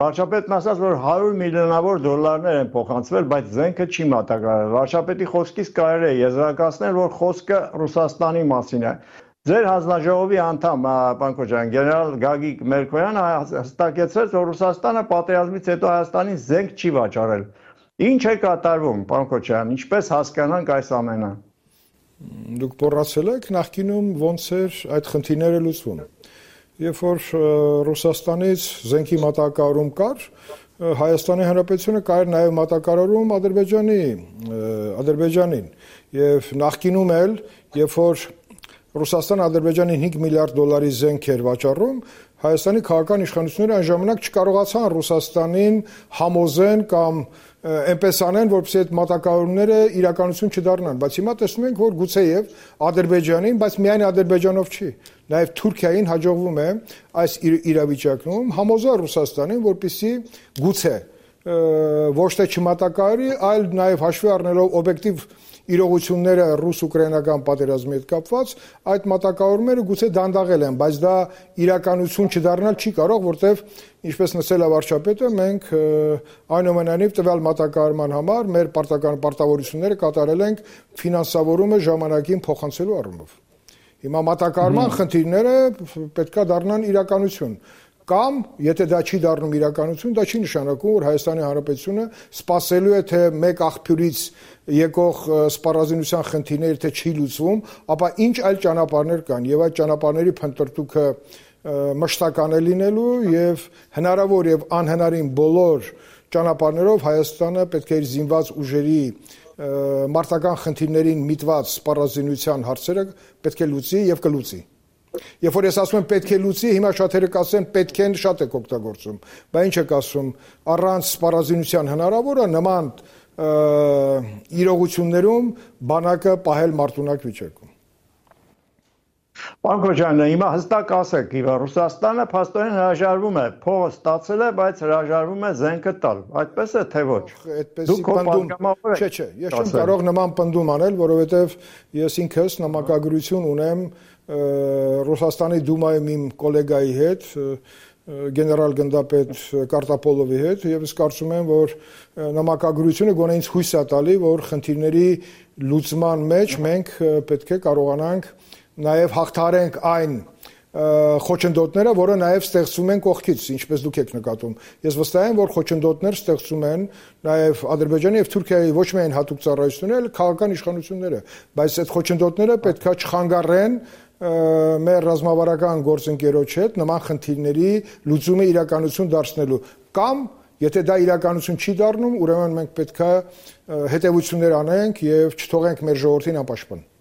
Վարչապետն ասաց, որ 100 միլիոնավոր դոլարներ են փոխանցվել, բայց զենքը չի մատակարարվել։ Վարչապետի խոսքից կարելի է եզրակացնել, որ խոսքը Ռուսաստանի մասին է։ Ձեր հանձնաժողովի անդամ, պարոն Քոչարյան, գեներալ Գագիկ Մերկոյանը հստակեցրեց, որ Ռուսաստանը պատերազմից հետո Հայաստանին զենք չի վաճառել։ Ինչ է կատարվում, պարոն Քոչարյան, ինչպես հասկանանք այս ամենը։ Դուք մոռացել եք նախկինում ոնց էր այդ խնդիրները լուծվում։ Երբ որ Ռուսաստանից զենքի մատակարարում կար, Հայաստանի Հանրապետությունը կար նաև մատակարարում Ադրբեջանին։ Եվ նախկինում էլ, երբ որ Ռուսաստանը Ադրբեջանին 5 միլիարդ դոլարի զենք էր վաճառում, Հայաստանի քաղաքական իշխանությունները այն ժամանակ չկարողացան Ռուսաստանին համոզեն կամ այնպես անեն, որպեսզի այդ մատակարարումները իրականություն չդառնան, բայց հիմա տեսնում ենք, որ գուցեև Ադրբեջանին, բայց միայն Ադրբեջանով չի, նաև Թուրքիային հաջողվում է այս իրավիճակում համոզել Ռուսաստանին, որպեսզի գուցե ոչ թե չմատակարարի, այլ նաև հաշվի առնելով օբյեկտիվ իրողությունները ռուս-ուկրաինական պատերազմի հետ կապված, այդ մատակարարումները գուցե դանդաղել են, բայց դա իրականություն չդառնալ չի կարող, որտեղ ինչպես նշել է վարչապետը, մենք այնուամենայնիվ տվյալ մատակարարման համար մեր պարտավորությունները կատարել ենք ֆինանսավորումը ժամանակին փոխանցելու առումով։ Հիմա մատակարարման խնդիրները պետքա դառնան իրականություն։ Կամ, եթե դա չի դառնում իրականություն, դա չի նշանակում, որ Հայաստանի Հանրապետությունը սպասելու է, թե մեկ աղբյուրից եկող սպառազինության խնդիրները թե չի լուծվում, ապա ինչ այլ ճանապարհներ կան, եւ այդ ճանապարհների փնտրտուքը մշտական է լինելու եւ հնարավոր եւ անհնարին բոլոր ճանապարհներով Հայաստանը պետք է իր զինված ուժերի մարտական խնդիրներին միտված սպառազինության հարցերը պետք է լուծի եւ կլուծի։ Երբ որ ես ասում եմ պետք է լուծի, հիմա շատերը կասեն պետք են շատ եք օգտագործում, բայց ինչ եք ասում, առանց սպառազինության հնարավոր է նման իրողություններում բանակը պահել մարտունակ վիճակում։ Պարոն Քոչարյան, հիմա հստակ ասեք, Ռուսաստանը փաստորեն հրաժարվում է, փողը ստացել է, բայց հրաժարվում է զենքը տալ, այդպես է թե ոչ։ Այդպեսի պնդում, չէ, ես չեմ կարող նման պնդում անել, որովհետև ես ինքս նամակագրություն ունեմ Ռուսաստանի Դումայում իմ գոլեգայի հետ, գեներալ գնդապետ Կարտապոլովի հետ, եւ ես կարծում եմ, որ նամակագրությունը գոնե ինձ հույս է տալի, որ խնդիրների լուծման մեջ մենք պետք է կարողանանք նաև հաղթարենք այն խոչընդոտները, որը նաև ստեղծում են կողքից, ինչպես դուք եք նկատում։ Ես վստահ եմ, որ խոչընդոտներ ստեղծում են նաև Ադրբեջանի եւ Թուրքիայի ոչ միայն հատուկ ծառայությունները, այլ քաղաքական իշխանությունները, բայց այդ խոչընդոտները պետքա չխանգարեն մեր ռազմավարական գործընկերոջ հետ նման խնդիրների լուծումը իրականություն դարձնելու կամ եթե դա իրականություն չի դառնում, ուրեմն մենք պետքա հետևություններ անենք եւ չթողենք մեր ժողովրդին անպաշտպան։